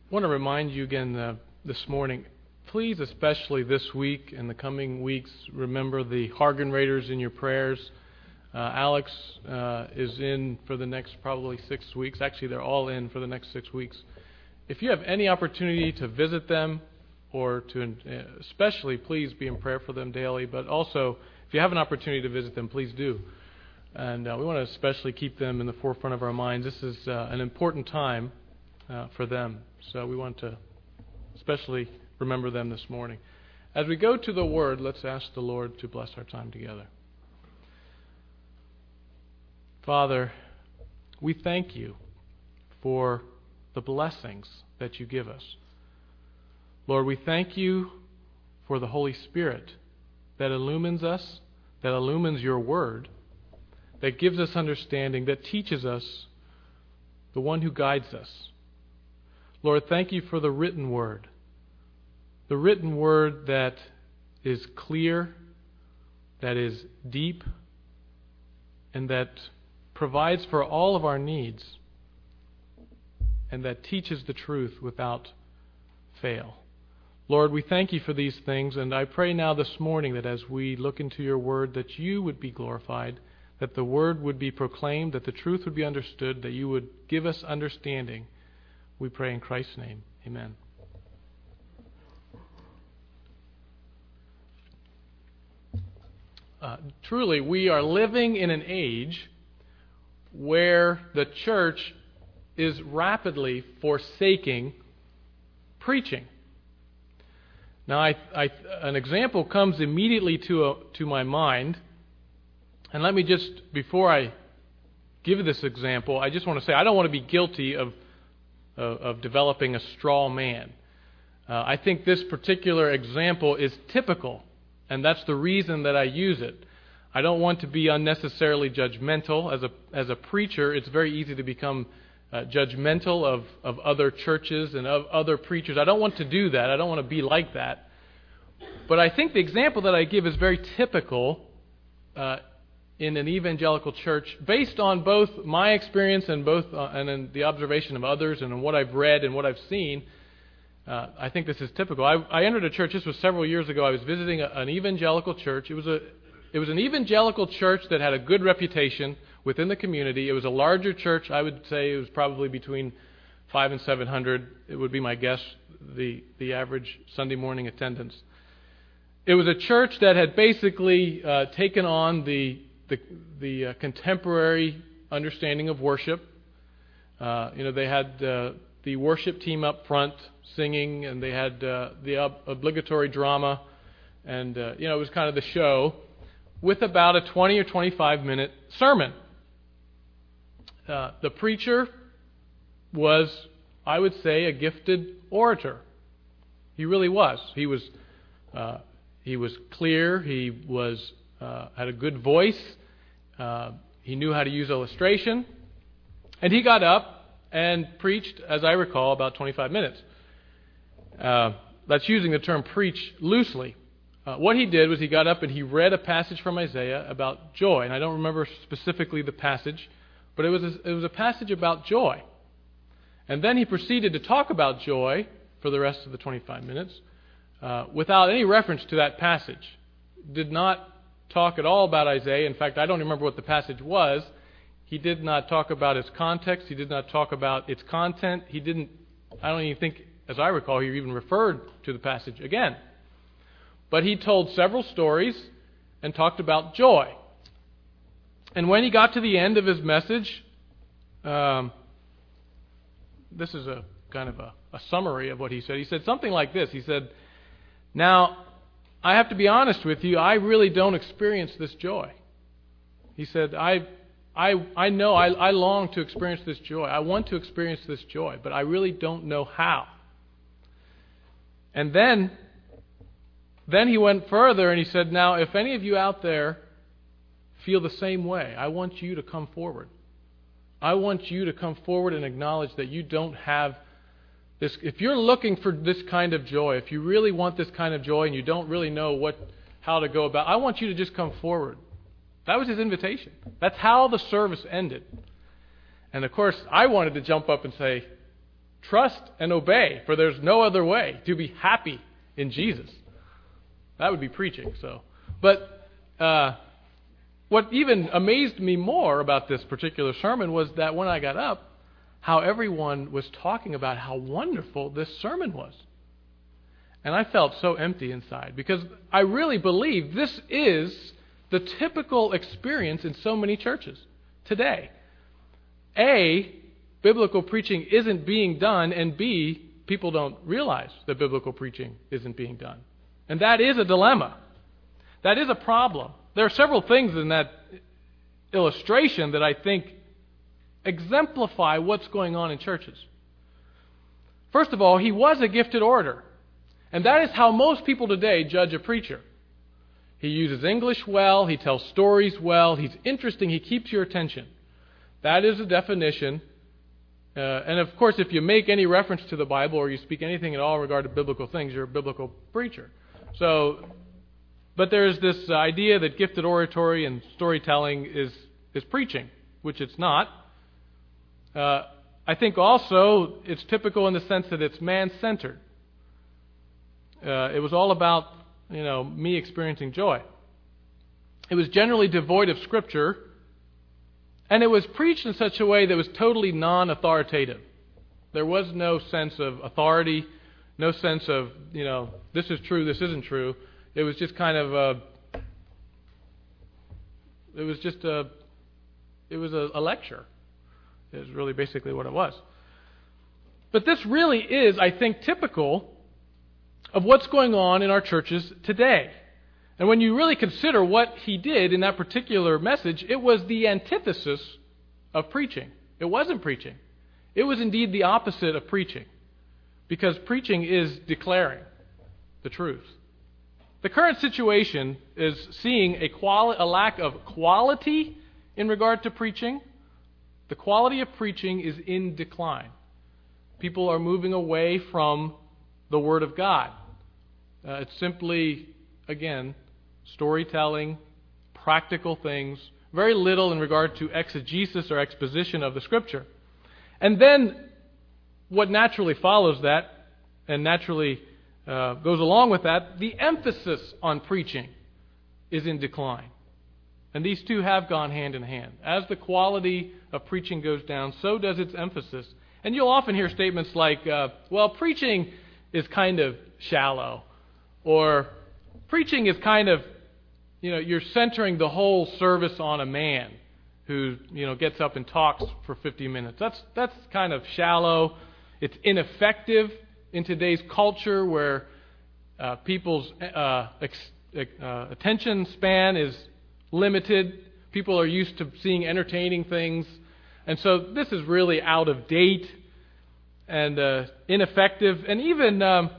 want to remind you again this morning, please, especially this week and the coming weeks, remember the Hargan Raiders in your prayers. Alex is in for the next probably 6 weeks. Actually, they're all in for the next 6 weeks. If you have any opportunity to visit them or to especially, please be in prayer for them daily. But also, if you have an opportunity to visit them, please do. And we want to especially keep them in the forefront of our minds. This is an important time for them. So we want to especially remember them this morning. As we go to the Word, let's ask the Lord to bless our time together. Father, we thank you for the blessings that you give us. Lord, we thank you for the Holy Spirit that illumines us, that illumines your Word, that gives us understanding, that teaches us, the one who guides us. Lord, thank you for the written Word that is clear, that is deep, and that provides for all of our needs, and that teaches the truth without fail. Lord, we thank you for these things, and I pray now this morning that as we look into your Word, that you would be glorified, that the Word would be proclaimed, that the truth would be understood, that you would give us understanding. We pray in Christ's name. Amen. Truly, we are living in an age where the church is rapidly forsaking preaching. Now, an example comes immediately to my mind. And let me just, before I give this example, I just want to say I don't want to be guilty of developing a straw man. I think this particular example is typical, and that's the reason that I use it. I don't want to be unnecessarily judgmental. As a preacher, it's very easy to become judgmental of other churches and of other preachers. I don't want to do that. I don't want to be like that. But I think the example that I give is very typical in an evangelical church, based on both my experience and in the observation of others and in what I've read and what I've seen. I think this is typical. I entered a church. This was several years ago. I was visiting an evangelical church. It was an evangelical church that had a good reputation within the community. It was a larger church. I would say it was probably between 500 and 700. It would be my guess, the average Sunday morning attendance. It was a church that had basically taken on the contemporary understanding of worship. They had the worship team up front singing, and they had the obligatory drama, and it was kind of the show, with about a 20 or 25 minute sermon. The preacher was, I would say, a gifted orator. He really was. He was clear. He had a good voice. He knew how to use illustration. And he got up and preached, as I recall, about 25 minutes. That's using the term preach loosely. What he did was he got up and he read a passage from Isaiah about joy. And I don't remember specifically the passage, but it was a passage about joy. And then he proceeded to talk about joy for the rest of the 25 minutes without any reference to that passage. Did not talk at all about Isaiah. In fact, I don't remember what the passage was. He did not talk about its context. He did not talk about its content. I don't even think, as I recall, he even referred to the passage again. But he told several stories and talked about joy. And when he got to the end of his message, this is a kind of a summary of what he said. He said something like this. He said, "Now, I have to be honest with you, I really don't experience this joy." He said, I know I long to experience this joy. I want to experience this joy, but I really don't know how. And then he went further and he said, "Now, if any of you out there feel the same way, I want you to come forward. I want you to come forward and acknowledge that you don't have this. If you're looking for this kind of joy, if you really want this kind of joy and you don't really know how to go about, I want you to just come forward." That was his invitation. That's how the service ended. And of course, I wanted to jump up and say, trust and obey, for there's no other way to be happy in Jesus. That would be preaching. But what even amazed me more about this particular sermon was that when I got up, how everyone was talking about how wonderful this sermon was. And I felt so empty inside, because I really believe this is the typical experience in so many churches today. A, biblical preaching isn't being done, and B, people don't realize that biblical preaching isn't being done. And that is a dilemma. That is a problem. There are several things in that illustration that I think exemplify what's going on in churches. First of all, he was a gifted orator. And that is how most people today judge a preacher. He uses English well, he tells stories well, he's interesting, he keeps your attention. That is a definition. And of course, if you make any reference to the Bible or you speak anything at all regarding biblical things, you're a biblical preacher. But there's this idea that gifted oratory and storytelling is preaching, which it's not. I think also it's typical in the sense that it's man-centered. It was all about, me experiencing joy. It was generally devoid of Scripture, and it was preached in such a way that was totally non-authoritative. There was no sense of authority, no sense of, this is true, this isn't true. It was just kind of a lecture. It was really basically what it was. But this really is, I think, typical of what's going on in our churches today. And when you really consider what he did in that particular message, it was the antithesis of preaching. It wasn't preaching. It was indeed the opposite of preaching, because preaching is declaring the truth. The current situation is seeing a lack of quality in regard to preaching. The quality of preaching is in decline. People are moving away from the Word of God. It's simply, again, storytelling, practical things, very little in regard to exegesis or exposition of the Scripture. And then what naturally follows that, and naturally goes along with that, the emphasis on preaching is in decline. And these two have gone hand in hand. As the quality of preaching goes down, so does its emphasis. And you'll often hear statements like, preaching is kind of shallow. Or preaching is kind of, you're centering the whole service on a man who, gets up and talks for 50 minutes. That's kind of shallow. It's ineffective in today's culture where people's attention span is limited. People are used to seeing entertaining things. And so this is really out of date and ineffective. And even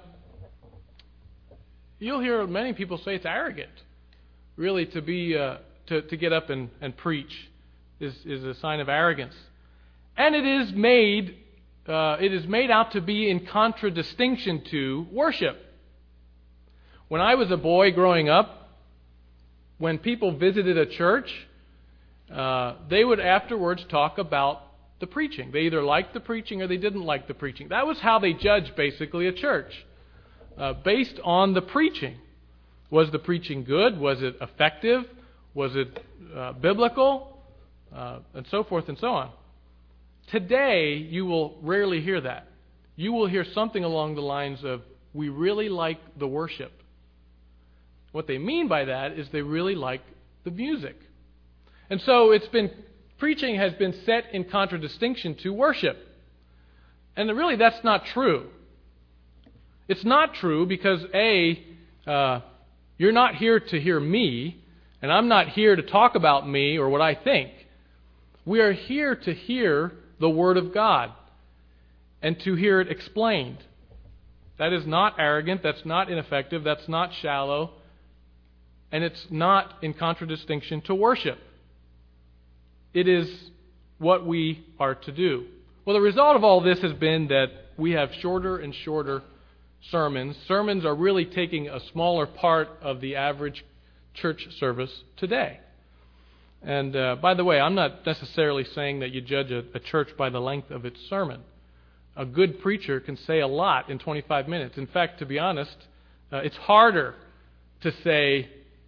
you'll hear many people say it's arrogant. Really, to be to get up and preach is a sign of arrogance. And it is made out to be in contradistinction to worship. When I was a boy growing up, when people visited a church, they would afterwards talk about the preaching. They either liked the preaching or they didn't like the preaching. That was how they judged basically a church, based on the preaching. Was the preaching good? Was it effective? Was it biblical? And so forth and so on. Today, you will rarely hear that. You will hear something along the lines of, we really like the worship. What they mean by that is they really like the music. And so preaching has been set in contradistinction to worship. And really that's not true. It's not true because you're not here to hear me, and I'm not here to talk about me or what I think. We are here to hear the Word of God and to hear it explained. That is not arrogant, that's not ineffective, that's not shallow, and it's not in contradistinction to worship. It is what we are to do. Well, the result of all this has been that we have shorter and shorter sermons. Sermons are really taking a smaller part of the average church service today. And by the way, I'm not necessarily saying that you judge a church by the length of its sermon. A good preacher can say a lot in 25 minutes. In fact, to be honest, it's harder to say,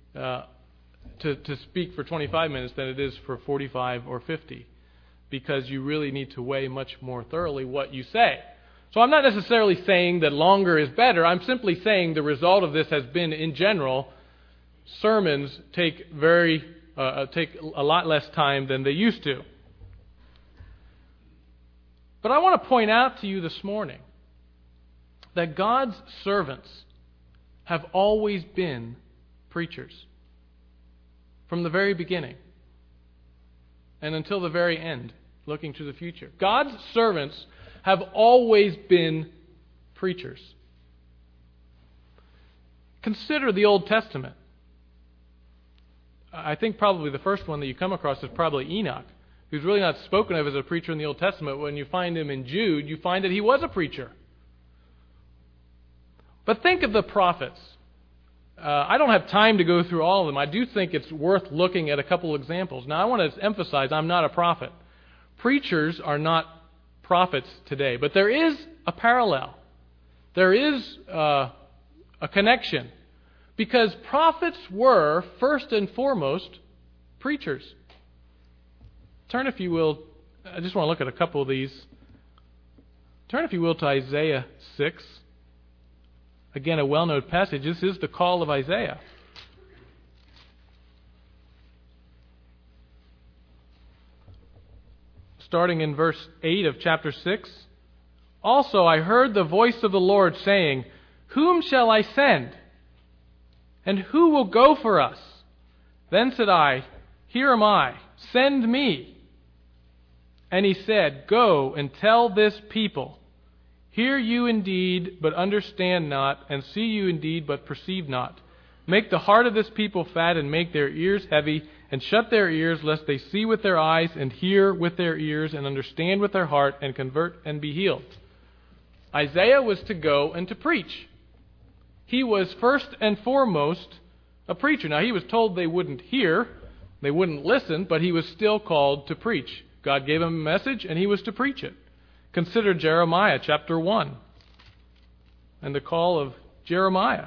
to speak for 25 minutes than it is for 45 or 50, because you really need to weigh much more thoroughly what you say. So I'm not necessarily saying that longer is better. I'm simply saying the result of this has been, in general, sermons take a lot less time than they used to. But I want to point out to you this morning that God's servants have always been preachers. From the very beginning and until the very end, looking to the future. God's servants have always been preachers. Consider the Old Testament. I think probably the first one that you come across is probably Enoch, who's really not spoken of as a preacher in the Old Testament. When you find him in Jude, you find that he was a preacher. But think of the prophets. I don't have time to go through all of them. I do think it's worth looking at a couple examples. Now, I want to emphasize I'm not a prophet. Preachers are not prophets today, but there is a parallel. There is a connection, because prophets were, first and foremost, preachers. Turn, if you will, I just want to look at a couple of these. Turn, if you will, to Isaiah 6. Again, a well-known passage. This is the call of Isaiah. Starting in verse 8 of chapter 6. Also I heard the voice of the Lord saying, Whom shall I send? And who will go for us? Then said I, Here am I, send me. And he said, Go and tell this people, Hear you indeed, but understand not, and see you indeed, but perceive not. Make the heart of this people fat, and make their ears heavy, and shut their ears, lest they see with their eyes, and hear with their ears, and understand with their heart, and convert and be healed. Isaiah was to go and to preach. He was first and foremost a preacher. Now, he was told they wouldn't hear, they wouldn't listen, but he was still called to preach. God gave him a message, and he was to preach it. Consider Jeremiah chapter 1 and the call of Jeremiah.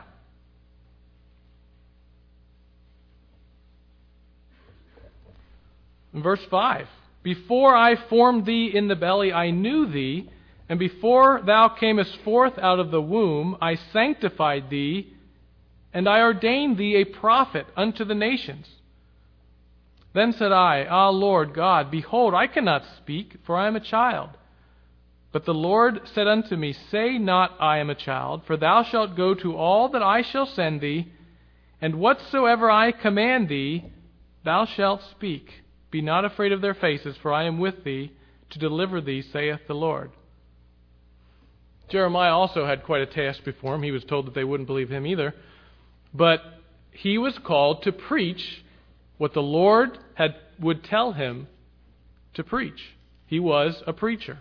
In verse 5, Before I formed thee in the belly, I knew thee, and before thou camest forth out of the womb, I sanctified thee, and I ordained thee a prophet unto the nations. Then said I, Ah, Lord God, behold, I cannot speak, for I am a child. But the Lord said unto me, Say not, I am a child, for thou shalt go to all that I shall send thee, and whatsoever I command thee, thou shalt speak. Be not afraid of their faces, for I am with thee, to deliver thee, saith the Lord. Jeremiah also had quite a task before him. He was told that they wouldn't believe him either. But he was called to preach what the Lord would tell him to preach. He was a preacher.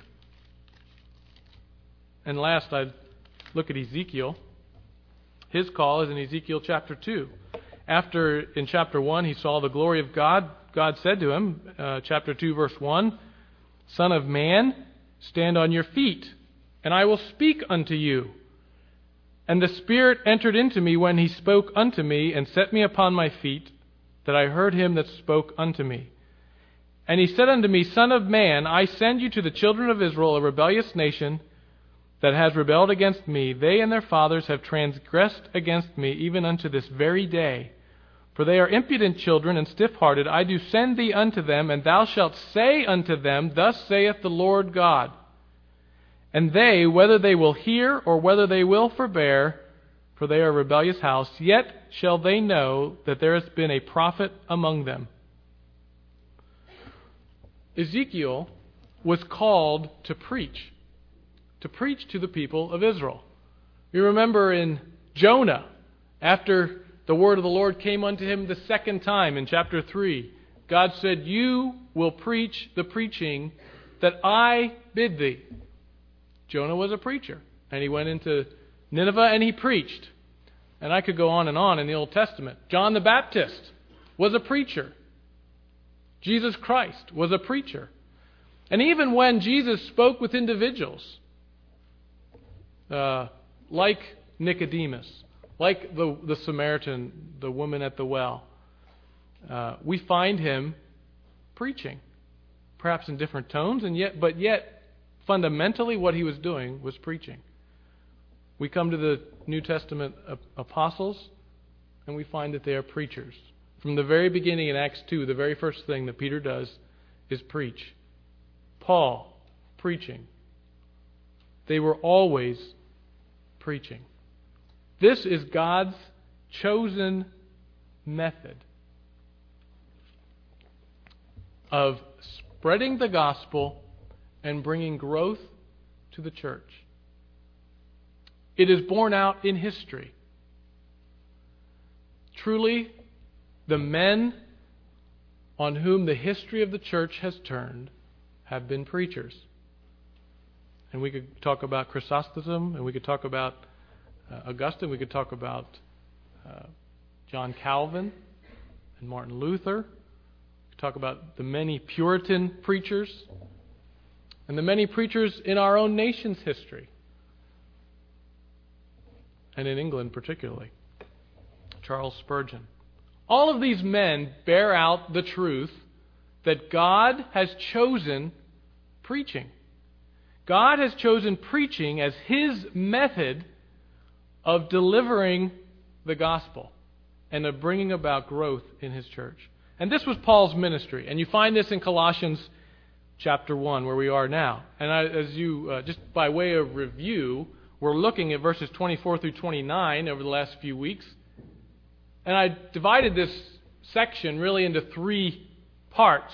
And last, I look at Ezekiel. His call is in Ezekiel chapter 2. After, in chapter 1, he saw the glory of God. God said to him, chapter 2, verse 1, Son of man, stand on your feet, and I will speak unto you. And the Spirit entered into me when he spoke unto me, and set me upon my feet, that I heard him that spoke unto me. And he said unto me, Son of man, I send you to the children of Israel, a rebellious nation, that has rebelled against me. They and their fathers have transgressed against me, even unto this very day. For they are impudent children and stiff-hearted. I do send thee unto them, and thou shalt say unto them, Thus saith the Lord God. And they, whether they will hear or whether they will forbear, for they are a rebellious house, yet shall they know that there has been a prophet among them. Ezekiel was called to preach to the people of Israel. You remember in Jonah, after the word of the Lord came unto him the second time in chapter 3, God said, You will preach the preaching that I bid thee. Jonah was a preacher, and he went into Nineveh and he preached. And I could go on in the Old Testament. John the Baptist was a preacher. Jesus Christ was a preacher. And even when Jesus spoke with individuals, like Nicodemus, like the Samaritan, the woman at the well. We find him preaching, perhaps in different tones, but yet fundamentally what he was doing was preaching. We come to the New Testament apostles, and we find that they are preachers. From the very beginning in Acts 2, the very first thing that Peter does is preach. Paul, preaching. They were always preaching. This is God's chosen method of spreading the gospel and bringing growth to the church. It is borne out in history. Truly, the men on whom the history of the church has turned have been preachers. And we could talk about Chrysostom, and we could talk about Augustine, we could talk about John Calvin and Martin Luther. We could talk about the many Puritan preachers and the many preachers in our own nation's history, and in England particularly. Charles Spurgeon. All of these men bear out the truth that God has chosen preaching. God has chosen preaching as His method of delivering the gospel and of bringing about growth in His church. And this was Paul's ministry. And you find this in Colossians chapter 1, where we are now. And just by way of review, we're looking at verses 24 through 29 over the last few weeks. And I divided this section really into 3 parts.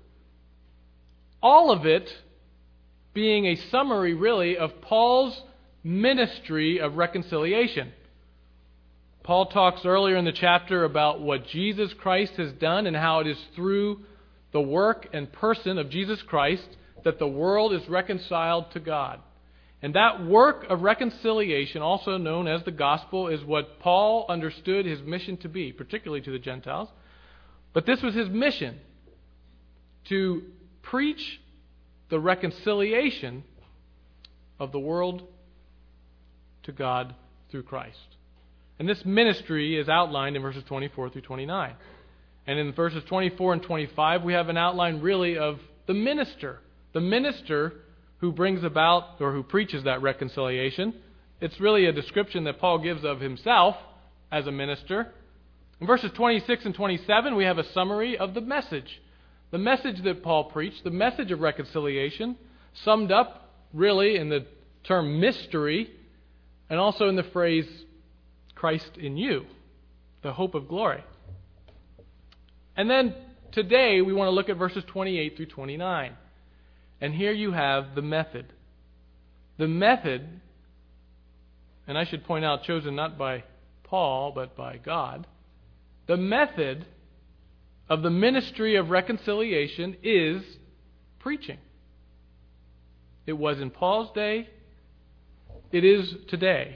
All of it being a summary, really, of Paul's ministry of reconciliation. Paul talks earlier in the chapter about what Jesus Christ has done and how it is through the work and person of Jesus Christ that the world is reconciled to God. And that work of reconciliation, also known as the gospel, is what Paul understood his mission to be, particularly to the Gentiles. But this was his mission, to preach the reconciliation of the world to God through Christ. And this ministry is outlined in verses 24 through 29. And in verses 24 and 25, we have an outline really of the minister who brings about or who preaches that reconciliation. It's really a description that Paul gives of himself as a minister. In verses 26 and 27, we have a summary of the message that Paul preached, the message of reconciliation, summed up really in the term mystery and also in the phrase Christ in you, the hope of glory. And then today we want to look at verses 28 through 29. And here you have the method. The method, and I should point out, chosen not by Paul, but by God. The method of the ministry of reconciliation is preaching. It was in Paul's day. It is today.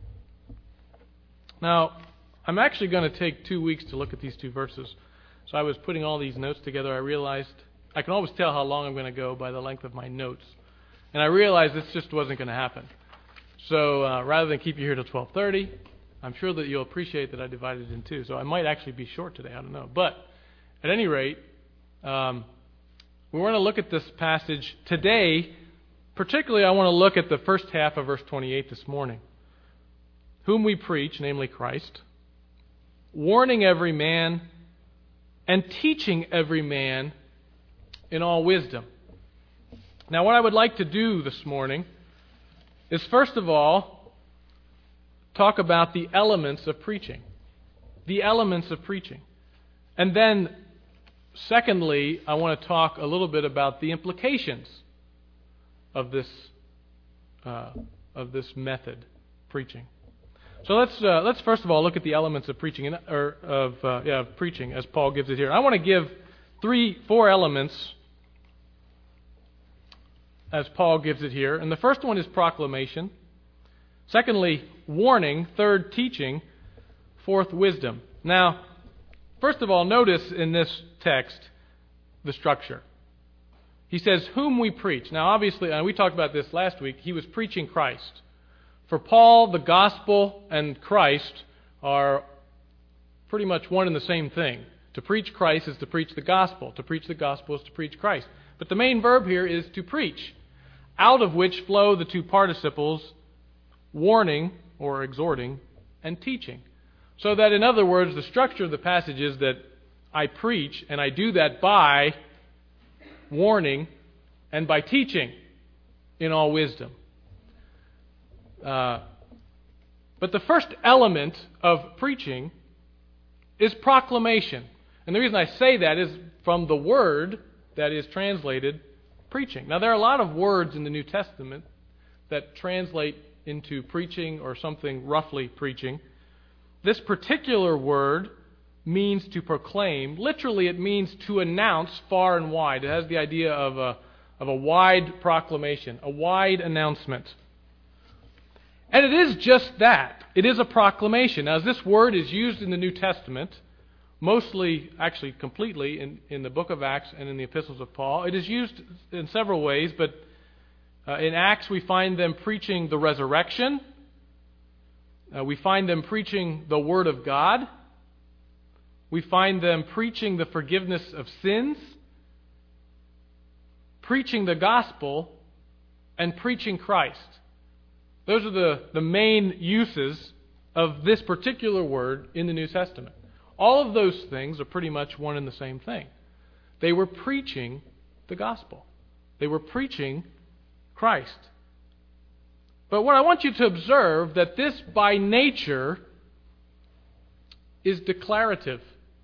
Now, I'm actually going to take 2 weeks to look at these 2 verses. So I was putting all these notes together. I realized I can always tell how long I'm going to go by the length of my notes. And I realized this just wasn't going to happen. So rather than keep you here till 12:30, I'm sure that you'll appreciate that I divided it in 2. So I might actually be short today. I don't know. But at any rate, we want to look at this passage today. Particularly, I want to look at the first half of verse 28 this morning. Whom we preach, namely Christ, warning every man and teaching every man in all wisdom. Now, what I would like to do this morning is, first of all, talk about the elements of preaching. The elements of preaching. And then, secondly, I want to talk a little bit about the implications of this method, preaching. So let's first of all look at the elements of preaching, of preaching as Paul gives it here. I want to give 4 elements as Paul gives it here. And the first one is proclamation. Secondly, warning. Third, teaching. Fourth, wisdom. Now, first of all, notice in this text the structure. He says, whom we preach. Now, obviously, and we talked about this last week, he was preaching Christ. For Paul, the gospel and Christ are pretty much one and the same thing. To preach Christ is to preach the gospel. To preach the gospel is to preach Christ. But the main verb here is to preach, out of which flow the two participles, warning or exhorting and teaching. So that, in other words, the structure of the passage is that I preach, and I do that by warning and by teaching in all wisdom. But the first element of preaching is proclamation. And the reason I say that is from the word that is translated preaching. Now, there are a lot of words in the New Testament that translate into preaching or something roughly preaching. This particular word means to proclaim. Literally, it means to announce far and wide. It has the idea of a wide proclamation, a wide announcement. And it is just that. It is a proclamation. Now, as this word is used in the New Testament, mostly, actually completely, in the book of Acts and in the epistles of Paul, it is used in several ways, but in Acts we find them preaching the resurrection. We find them preaching the Word of God. We find them preaching the forgiveness of sins, preaching the gospel, and preaching Christ. Those are the main uses of this particular word in the New Testament. All of those things are pretty much one and the same thing. They were preaching the gospel. They were preaching Christ. But what I want you to observe, that this by nature is declarative.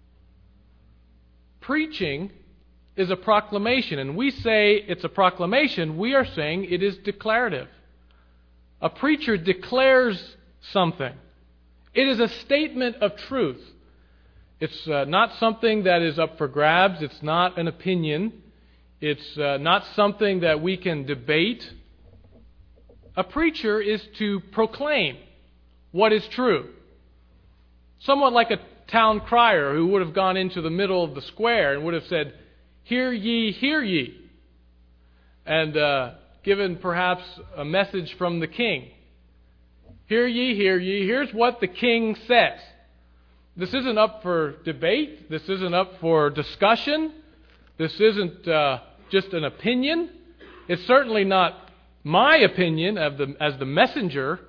Preaching is a proclamation, and we say it's a proclamation, we are saying it is declarative. A preacher declares something. It is a statement of truth. It's not something that is up for grabs. It's not an opinion. It's not something that we can debate. A preacher is to proclaim what is true. Somewhat like a town crier who would have gone into the middle of the square and would have said, "Hear ye, hear ye," and given perhaps a message from the king. Hear ye, here's what the king says. This isn't up for debate. This isn't up for discussion. This isn't just an opinion. It's certainly not my opinion as the messenger.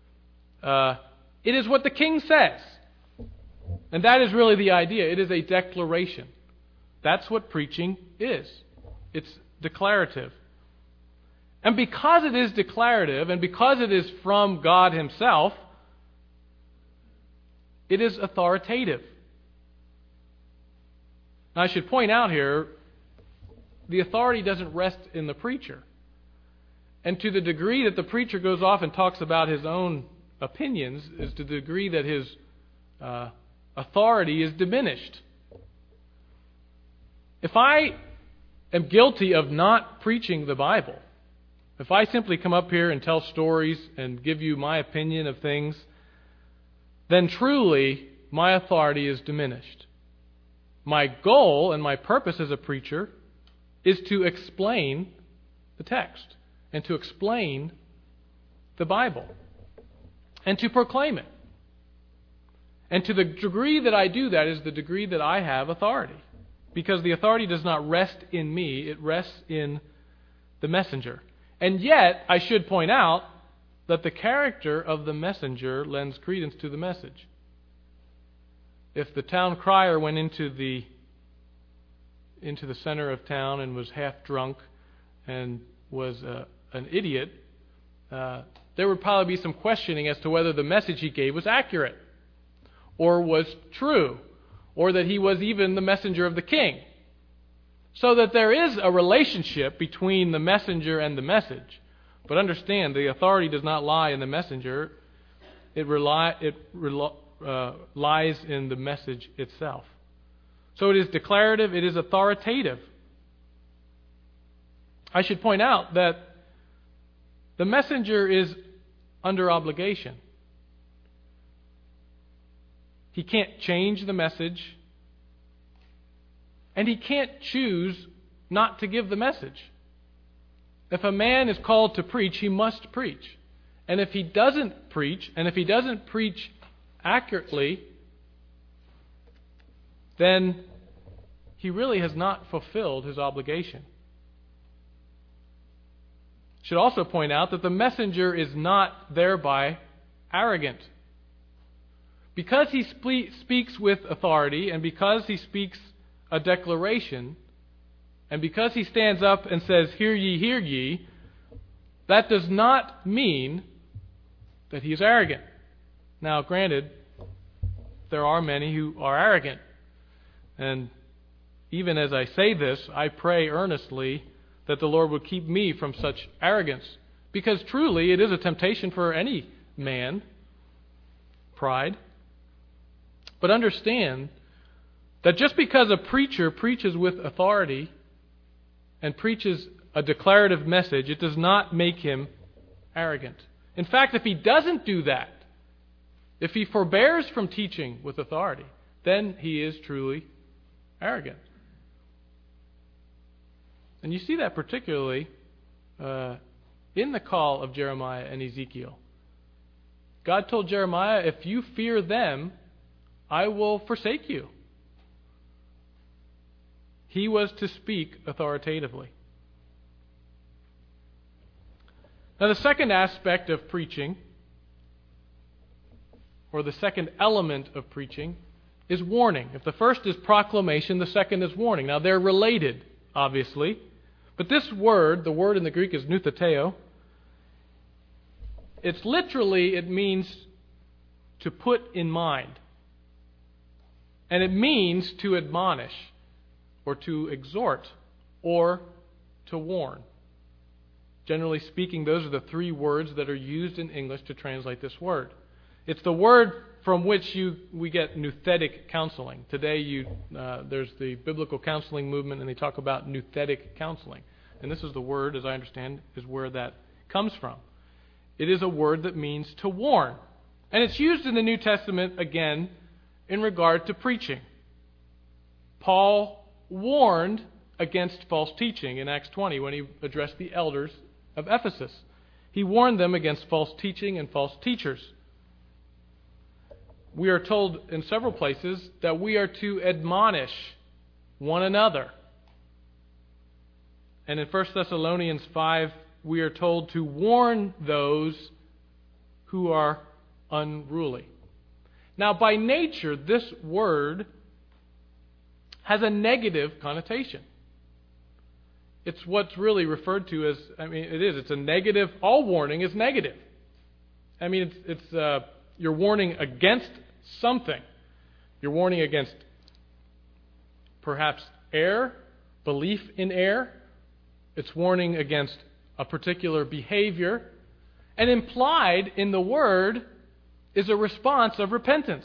It is what the king says. And that is really the idea. It is a declaration. That's what preaching is. It's declarative. And because it is declarative, and because it is from God Himself, it is authoritative. Now, I should point out here, the authority doesn't rest in the preacher. And to the degree that the preacher goes off and talks about his own opinions is to the degree that his authority is diminished. If I am guilty of not preaching the Bible, if I simply come up here and tell stories and give you my opinion of things, then truly my authority is diminished. My goal and my purpose as a preacher is to explain the text and to explain the Bible and to proclaim it. And to the degree that I do that is the degree that I have authority. Because the authority does not rest in me, it rests in the messenger. And yet, I should point out that the character of the messenger lends credence to the message. If the town crier went into the center of town and was half drunk and was an idiot, there would probably be some questioning as to whether the message he gave was accurate or was true, or that he was even the messenger of the king. So that there is a relationship between the messenger and the message. But understand, the authority does not lie in the messenger. It lies in the message itself. So it is declarative, it is authoritative. I should point out that the messenger is under obligation. He can't change the message, and he can't choose not to give the message. If a man is called to preach, he must preach. And if he doesn't preach, and if he doesn't preach accurately, then he really has not fulfilled his obligation. Should also point out that the messenger is not thereby arrogant. Because he speaks with authority, and because he speaks a declaration, and because he stands up and says, "Hear ye," that does not mean that he is arrogant. Now, granted, there are many who are arrogant. And even as I say this, I pray earnestly that the Lord would keep me from such arrogance. Because truly, it is a temptation for any man, pride. But understand that just because a preacher preaches with authority and preaches a declarative message, it does not make him arrogant. In fact, if he doesn't do that, if he forbears from teaching with authority, then he is truly arrogant. And you see that particularly in the call of Jeremiah and Ezekiel. God told Jeremiah, "If you fear them, I will forsake you." He was to speak authoritatively. Now, the second aspect of preaching, or the second element of preaching, is warning. If the first is proclamation, the second is warning. Now, they're related, obviously. But this word, the word in the Greek is nutheteo. It means to put in mind. And it means to admonish, or to exhort, or to warn. Generally speaking, those are the three words that are used in English to translate this word. It's the word from which we get nouthetic counseling. Today, there's the biblical counseling movement, and they talk about nouthetic counseling. And this is the word, as I understand, is where that comes from. It is a word that means to warn. And it's used in the New Testament, again, in regard to preaching. Paul warned against false teaching in Acts 20 when he addressed the elders of Ephesus. He warned them against false teaching and false teachers. We are told in several places that we are to admonish one another. And in 1 Thessalonians 5, we are told to warn those who are unruly. Now, by nature, this word has a negative connotation. It's what's really referred to as, it's a negative, all warning is negative. You're warning against something. You're warning against perhaps error, belief in error. It's warning against a particular behavior. And implied in the word is a response of repentance,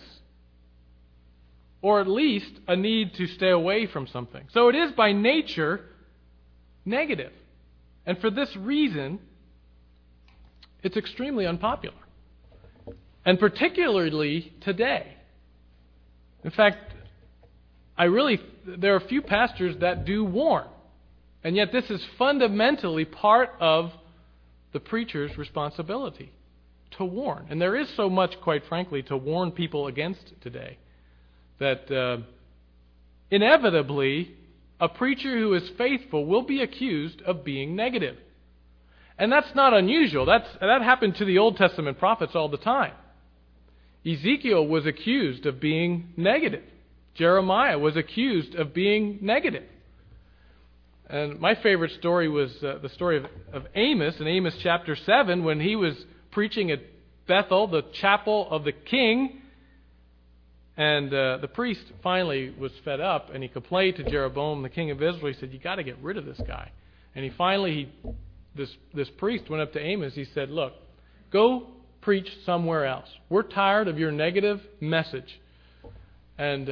or at least a need to stay away from something. So it is by nature negative. And for this reason, it's extremely unpopular. And particularly today. In fact, there are a few pastors that do warn. And yet this is fundamentally part of the preacher's responsibility, to warn. And there is so much, quite frankly, to warn people against today, that inevitably a preacher who is faithful will be accused of being negative. And that's not unusual. That happened to the Old Testament prophets all the time. Ezekiel was accused of being negative. Jeremiah was accused of being negative. And my favorite story was the story of Amos in Amos chapter 7, when he was preaching at Bethel, the chapel of the king. And the priest finally was fed up, and he complained to Jeroboam, the king of Israel. He said, "You got to get rid of this guy." And this priest went up to Amos. He said, "Look, go preach somewhere else. We're tired of your negative message." And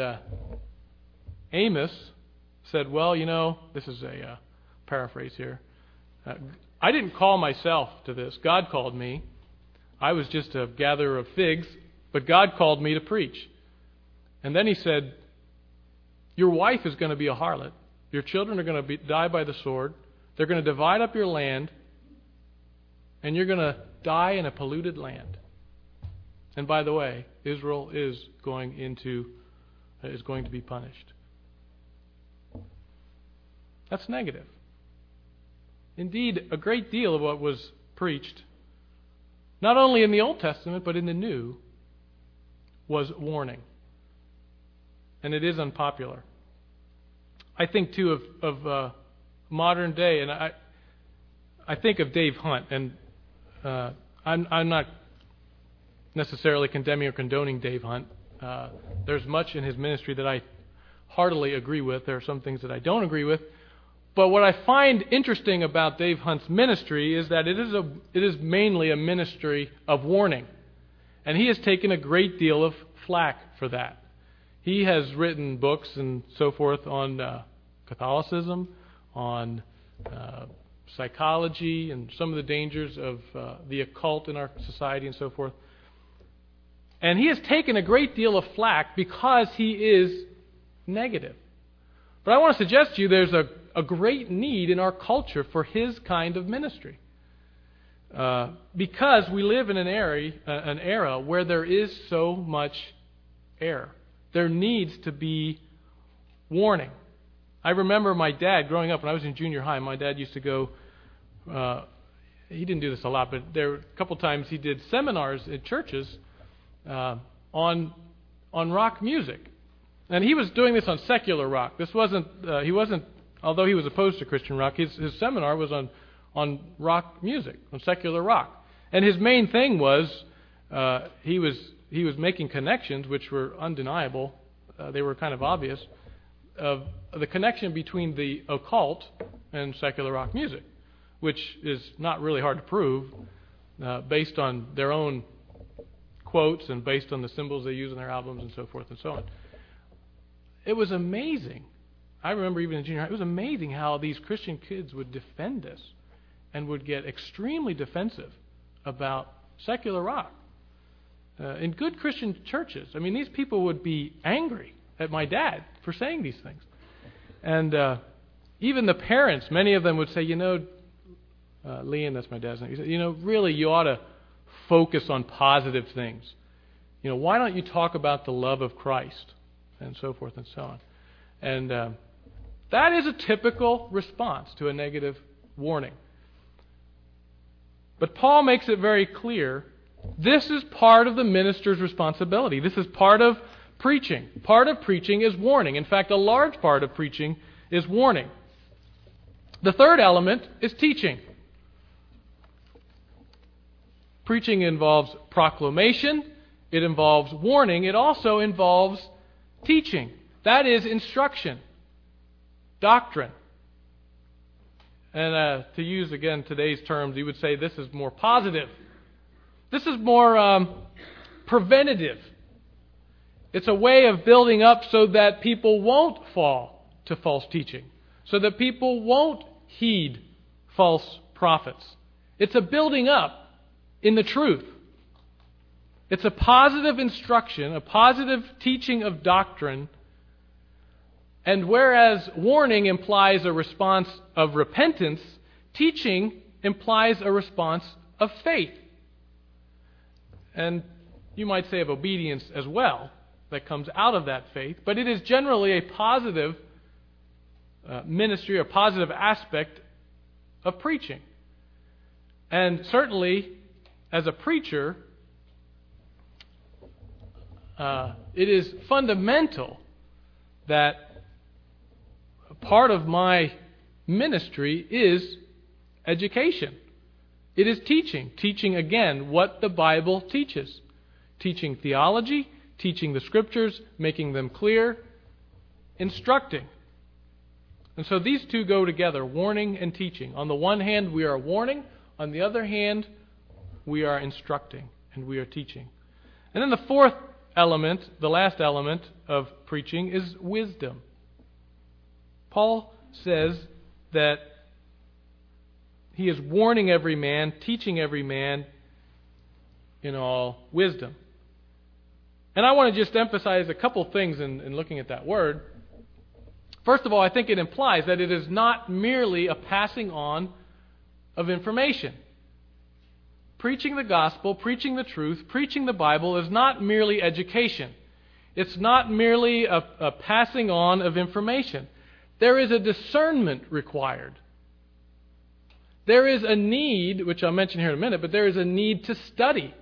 Amos said, "Well, this is a paraphrase here. I didn't call myself to this. God called me. I was just a gatherer of figs, but God called me to preach." And then he said, "Your wife is going to be a harlot. Your children are going to die by the sword. They're going to divide up your land. and you're going to die in a polluted land. And by the way, Israel is going to be punished. That's negative. Indeed, a great deal of what was preached, not only in the Old Testament, but in the New, was warning. And it is unpopular. I think, too, of modern day, and I think of Dave Hunt, and I'm not necessarily condemning or condoning Dave Hunt. There's much in his ministry that I heartily agree with. There are some things that I don't agree with. But what I find interesting about Dave Hunt's ministry is that it is mainly a ministry of warning. And he has taken a great deal of flack for that. He has written books and so forth on Catholicism, on psychology, and some of the dangers of the occult in our society and so forth. And he has taken a great deal of flack because he is negative. But I want to suggest to you there's a great need in our culture for his kind of ministry. Because we live in an era where there is so much error. There needs to be warning. I remember my dad growing up when I was in junior high. My dad used to go, he didn't do this a lot, but there were a couple times he did seminars at churches on rock music. And he was doing this on secular rock. This wasn't, although he was opposed to Christian rock, his seminar was on rock music, on secular rock. And his main thing was, he was making connections which were undeniable. They were kind of obvious, of the connection between the occult and secular rock music, which is not really hard to prove based on their own quotes and based on the symbols they use in their albums and so forth and so on. It was amazing. I remember even in junior high, it was amazing how these Christian kids would defend this and would get extremely defensive about secular rock. In good Christian churches, I mean, these people would be angry at my dad for saying these things. And even the parents, many of them would say, Liam, that's my dad's name, he said, really you ought to focus on positive things. Why don't you talk about the love of Christ? And so forth and so on. And that is a typical response to a negative warning. But Paul makes it very clear, this is part of the minister's responsibility. This is part of preaching. Part of preaching is warning. In fact, a large part of preaching is warning. The third element is teaching. Preaching involves proclamation. It involves warning. It also involves teaching. That is instruction. Doctrine. And to use, again, today's terms, you would say this is more positive. This is more preventative. It's a way of building up so that people won't fall to false teaching, so that people won't heed false prophets. It's a building up in the truth. It's a positive instruction, a positive teaching of doctrine. And whereas warning implies a response of repentance, teaching implies a response of faith. And you might say of obedience as well, that comes out of that faith. But it is generally a positive ministry, a positive aspect of preaching. And certainly, as a preacher, it is fundamental that part of my ministry is education. It is teaching. Teaching, again, what the Bible teaches. Teaching theology, teaching the Scriptures, making them clear, instructing. And so these two go together, warning and teaching. On the one hand, we are warning. On the other hand, we are instructing and we are teaching. And then the fourth element, the last element of preaching, is wisdom. Paul says that he is warning every man, teaching every man in all wisdom. And I want to just emphasize a couple things in looking at that word. First of all, I think it implies that it is not merely a passing on of information. preaching the gospel, preaching the truth, preaching the Bible is not merely education. It's not merely a passing on of information. There is a discernment required. There is a need, which I'll mention here in a minute, but there is a need to study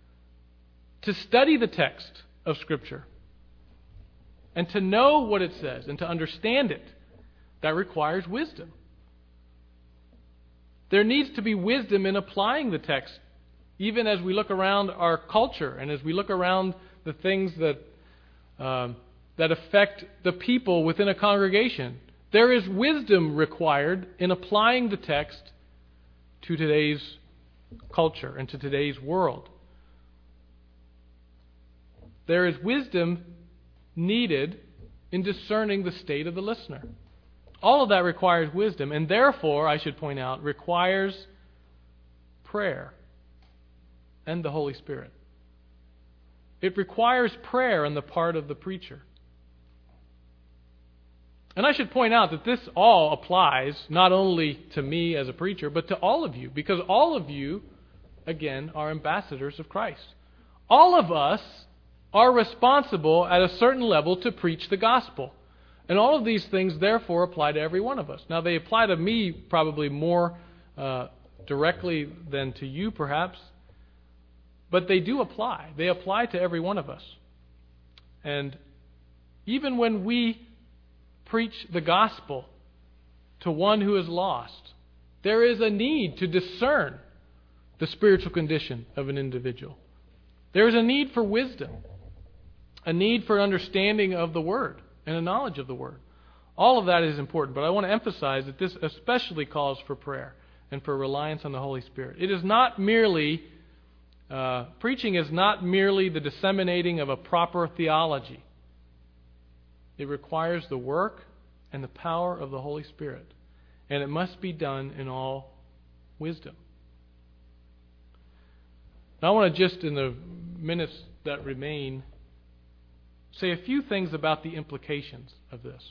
the text of Scripture, and to know what it says, and to understand it. That requires wisdom. There needs to be wisdom in applying the text, even as we look around our culture, and as we look around the things that affect the people within a congregation. There is wisdom required in applying the text to today's culture and to today's world. There is wisdom needed in discerning the state of the listener. All of that requires wisdom, and therefore, I should point out, requires prayer and the Holy Spirit. It requires prayer on the part of the preacher. And I should point out that this all applies not only to me as a preacher, but to all of you, because all of you, again, are ambassadors of Christ. All of us are responsible at a certain level to preach the gospel. And all of these things, therefore, apply to every one of us. Now, they apply to me probably more directly than to you, perhaps. But they do apply. They apply to every one of us. And even when we preach the gospel to one who is lost, there is a need to discern the spiritual condition of an individual. There is a need for wisdom, a need for understanding of the Word and a knowledge of the Word. All of that is important, but I want to emphasize that this especially calls for prayer and for reliance on the Holy Spirit. It is not merely, preaching is not merely the disseminating of a proper theology. It requires the work and the power of the Holy Spirit, and it must be done in all wisdom. Now, I want to just, in the minutes that remain, say a few things about the implications of this.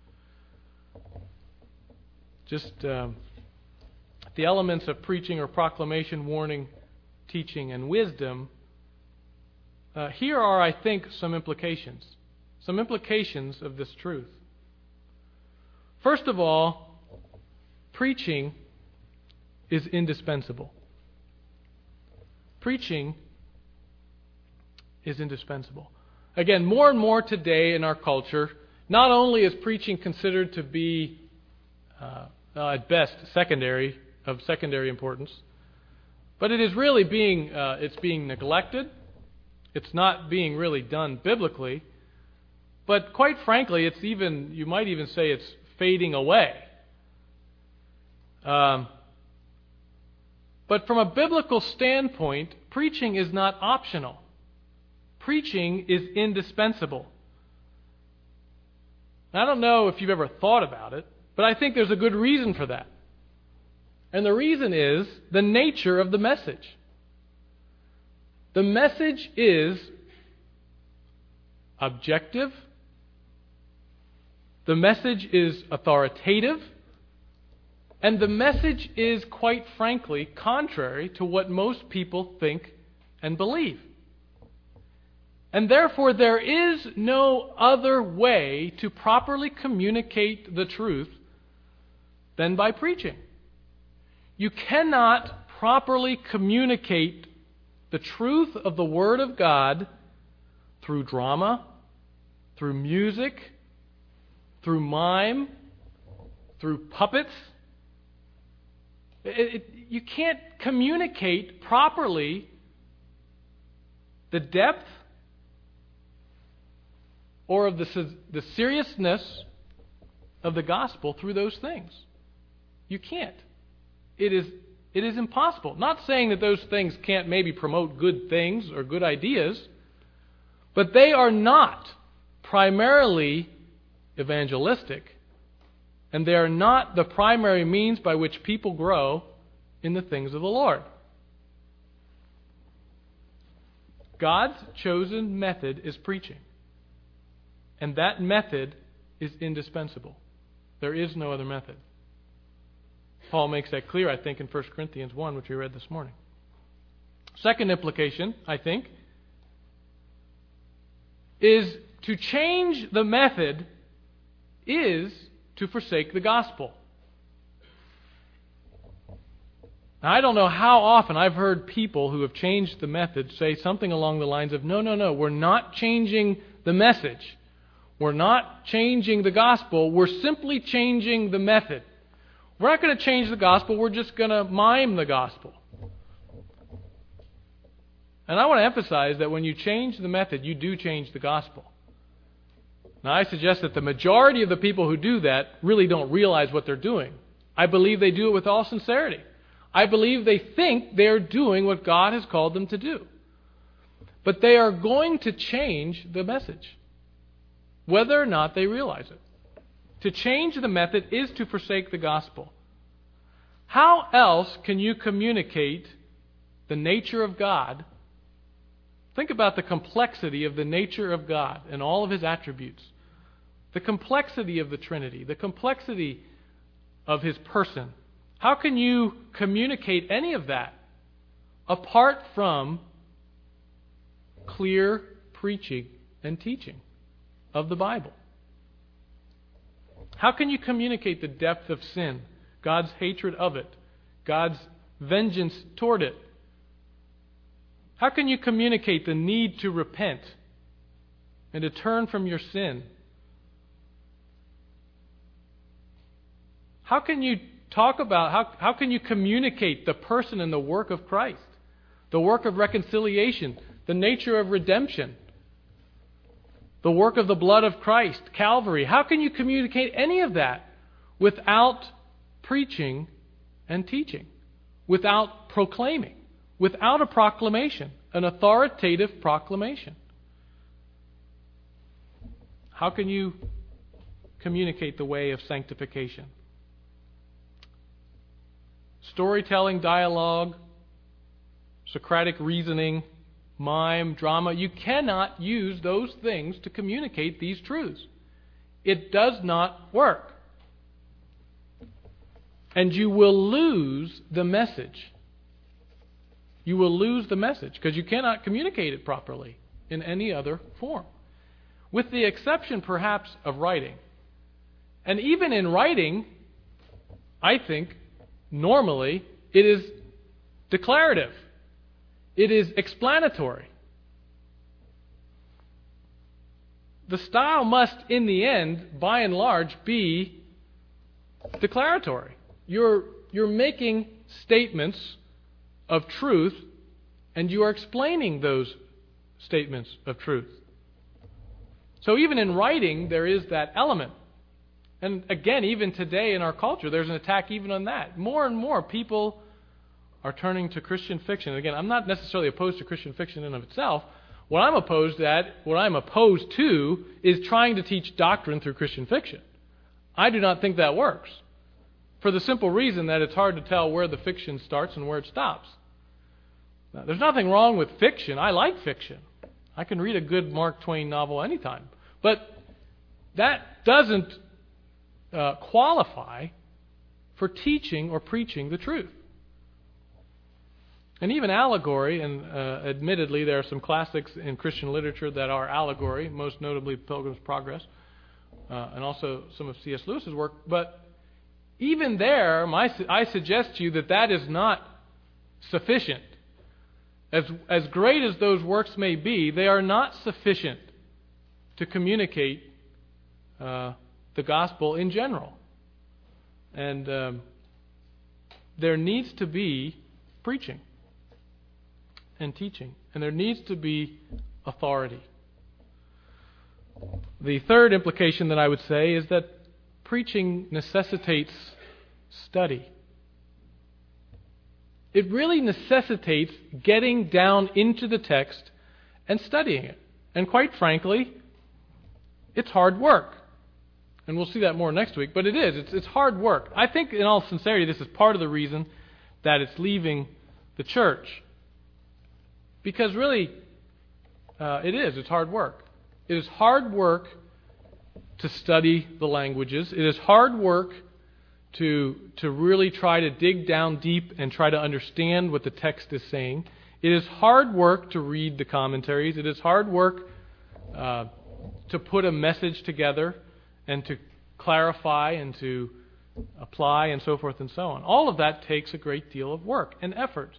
Just the elements of preaching or proclamation, warning, teaching, and wisdom. Here are, I think, some implications of this truth. First of all, preaching is indispensable. Preaching is indispensable. Again, more and more today in our culture, not only is preaching considered to be, at best, of secondary importance, but it is really being neglected. It's not being really done biblically. But quite frankly, you might even say it's fading away. But from a biblical standpoint, preaching is not optional. Preaching is indispensable. Now, I don't know if you've ever thought about it, but I think there's a good reason for that. And the reason is the nature of the message. The message is objective. The message is authoritative. And the message is, quite frankly, contrary to what most people think and believe. And therefore, there is no other way to properly communicate the truth than by preaching. You cannot properly communicate the truth of the Word of God through drama, through music, through mime, through puppets. You can't communicate properly the depth or of the seriousness of the gospel through those things. You can't. It is impossible. Not saying that those things can't maybe promote good things or good ideas, but they are not primarily evangelistic, and they are not the primary means by which people grow in the things of the Lord. God's chosen method is preaching. And that method is indispensable. There is no other method. Paul makes that clear, I think, in 1 Corinthians 1, which we read this morning. Second implication, I think, is to change the method is to forsake the gospel. Now, I don't know how often I've heard people who have changed the method say something along the lines of, no, we're not changing the message. We're not changing the gospel. We're simply changing the method. We're not going to change the gospel. We're just going to mime the gospel. And I want to emphasize that when you change the method, you do change the gospel. Now, I suggest that the majority of the people who do that really don't realize what they're doing. I believe they do it with all sincerity. I believe they think they're doing what God has called them to do. But they are going to change the message, whether or not they realize it. To change the method is to forsake the gospel. How else can you communicate the nature of God? Think about the complexity of the nature of God and all of His attributes. The complexity of the Trinity. The complexity of His person. How can you communicate any of that apart from clear preaching and teaching of the Bible? How can you communicate the depth of sin, God's hatred of it, God's vengeance toward it? How can you communicate the need to repent and to turn from your sin? How can you talk about, how can you communicate the person and the work of Christ, the work of reconciliation, the nature of redemption, the work of the blood of Christ, Calvary? How can you communicate any of that without preaching and teaching, without proclaiming, without a proclamation, an authoritative proclamation? How can you communicate the way of sanctification? Storytelling, dialogue, Socratic reasoning, mime, drama. You cannot use those things to communicate these truths. It does not work. And you will lose the message. You will lose the message because you cannot communicate it properly in any other form. With the exception, perhaps, of writing. And even in writing, I think, normally, it is declarative. It is explanatory. The style must, in the end, by and large, be declaratory. You're making statements of truth, and you are explaining those statements of truth. So even in writing, there is that element. And again, even today in our culture, there's an attack even on that. More and more people are turning to Christian fiction. Again, I'm not necessarily opposed to Christian fiction in and of itself. What I'm opposed to is trying to teach doctrine through Christian fiction. I do not think that works. For the simple reason that it's hard to tell where the fiction starts and where it stops. Now, there's nothing wrong with fiction. I like fiction. I can read a good Mark Twain novel anytime. But that doesn't qualify for teaching or preaching the truth. And even allegory, and admittedly there are some classics in Christian literature that are allegory, most notably Pilgrim's Progress, and also some of C.S. Lewis's work. But even there, I suggest to you that is not sufficient. As great as those works may be, they are not sufficient to communicate the gospel in general. And there needs to be preaching and teaching, and there needs to be authority. The third implication that I would say is that preaching necessitates study. It really necessitates getting down into the text and studying it. And quite frankly, it's hard work. And we'll see that more next week, but it is. It's hard work. I think, in all sincerity, this is part of the reason that it's leaving the church. Because really, it is. It's hard work. It is hard work to study the languages. It is hard work to really try to dig down deep and try to understand what the text is saying. It is hard work to read the commentaries. It is hard work to put a message together and to clarify and to apply and so forth and so on. All of that takes a great deal of work and effort.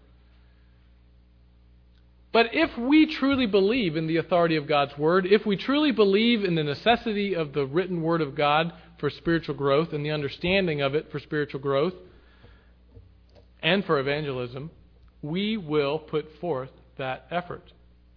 But if we truly believe in the authority of God's Word, if we truly believe in the necessity of the written Word of God for spiritual growth and the understanding of it for spiritual growth and for evangelism, we will put forth that effort.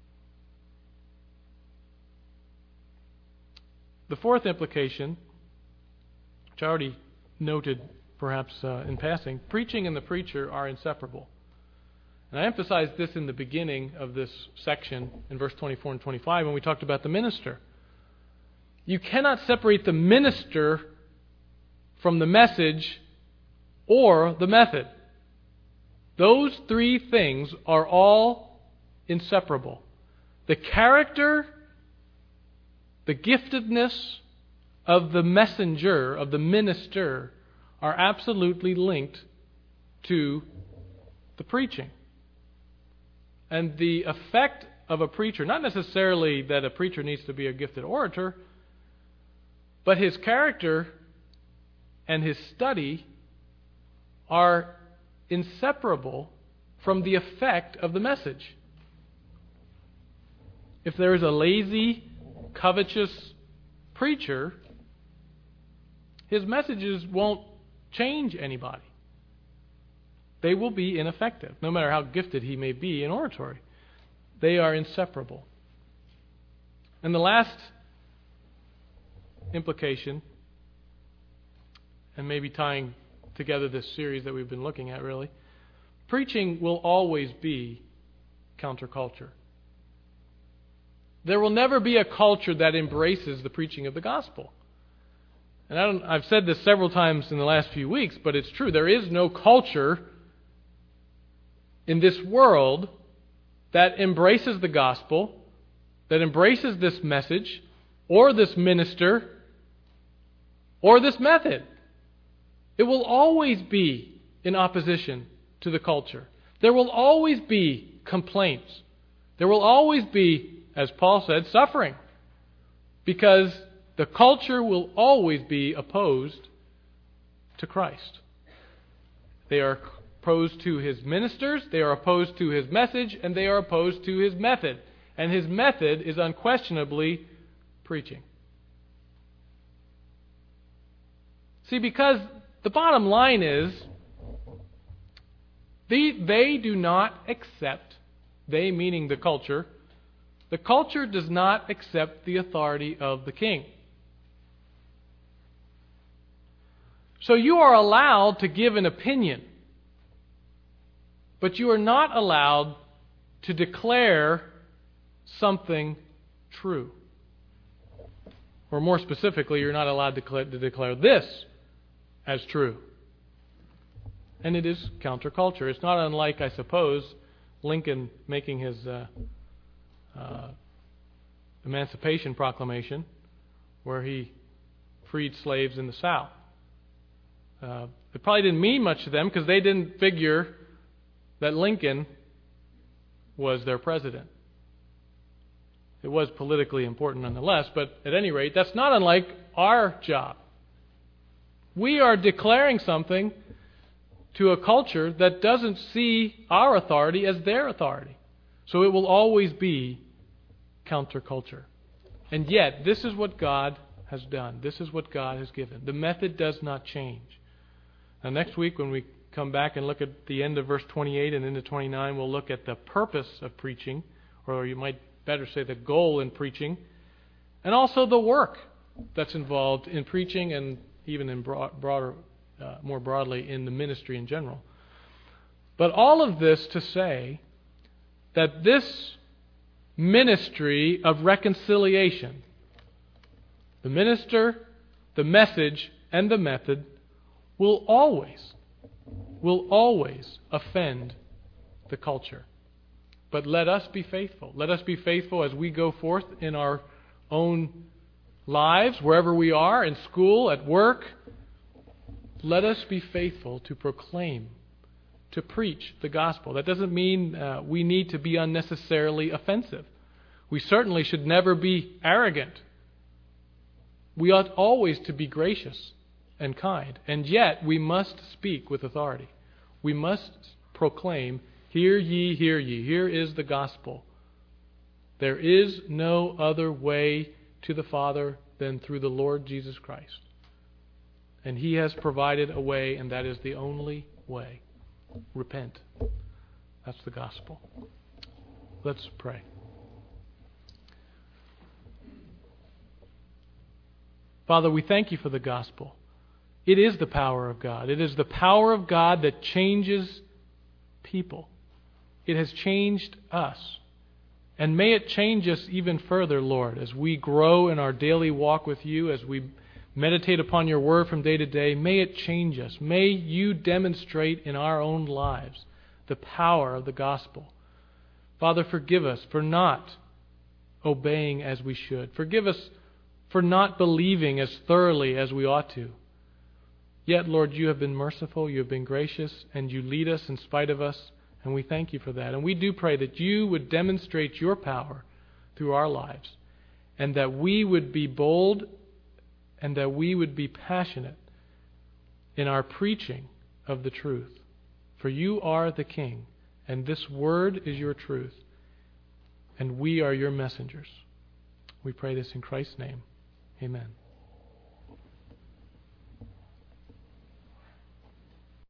The fourth implication, which I already noted perhaps in passing, preaching and the preacher are inseparable. And I emphasized this in the beginning of this section in verse 24 and 25 when we talked about the minister. You cannot separate the minister from the message or the method. Those three things are all inseparable. The character, the giftedness of the messenger, of the minister, are absolutely linked to the preaching. And the effect of a preacher, not necessarily that a preacher needs to be a gifted orator, but his character and his study are inseparable from the effect of the message. If there is a lazy, covetous preacher, his messages won't change anybody. They will be ineffective, no matter how gifted he may be in oratory. They are inseparable. And the last implication, and maybe tying together this series that we've been looking at really, preaching will always be counterculture. There will never be a culture that embraces the preaching of the gospel. And I've said this several times in the last few weeks, but it's true. There is no culture in this world that embraces the gospel, that embraces this message, or this minister, or this method. It will always be in opposition to the culture. There will always be complaints. There will always be, as Paul said, suffering. Because the culture will always be opposed to Christ. They are opposed to His ministers, they are opposed to His message, and they are opposed to His method. And His method is unquestionably preaching. See, because the bottom line is, they do not accept, they meaning the culture does not accept the authority of the king. So you are allowed to give an opinion, but you are not allowed to declare something true. Or more specifically, you're not allowed to declare this as true. And it is counterculture. It's not unlike, I suppose, Lincoln making his Emancipation Proclamation, where he freed slaves in the South. It probably didn't mean much to them because they didn't figure that Lincoln was their president. It was politically important nonetheless, but at any rate, that's not unlike our job. We are declaring something to a culture that doesn't see our authority as their authority. So it will always be counterculture. And yet, this is what God has done. This is what God has given. The method does not change. Now, next week when we come back and look at the end of verse 28 and into 29, we'll look at the purpose of preaching, or you might better say the goal in preaching, and also the work that's involved in preaching and even in more broadly in the ministry in general. But all of this to say that this ministry of reconciliation, the minister, the message, and the method will always offend the culture. But let us be faithful. Let us be faithful as we go forth in our own lives, wherever we are, in school, at work. Let us be faithful to proclaim to preach the gospel. That doesn't mean we need to be unnecessarily offensive. We certainly should never be arrogant. We ought always to be gracious and kind. And yet we must speak with authority. We must proclaim, "Hear ye, hear ye. Here is the gospel. There is no other way to the Father than through the Lord Jesus Christ. And He has provided a way, and that is the only way. Repent." That's the gospel. Let's pray. Father, we thank you for the gospel. It is the power of God. It is the power of God that changes people. It has changed us. And may it change us even further, Lord, as we grow in our daily walk with you, as we meditate upon your word from day to day. May it change us. May you demonstrate in our own lives the power of the gospel. Father, forgive us for not obeying as we should. Forgive us for not believing as thoroughly as we ought to. Yet, Lord, you have been merciful, you have been gracious, and you lead us in spite of us, and we thank you for that. And we do pray that you would demonstrate your power through our lives, and that we would be bold, and that we would be passionate in our preaching of the truth. For you are the King, and this word is your truth, and we are your messengers. We pray this in Christ's name. Amen.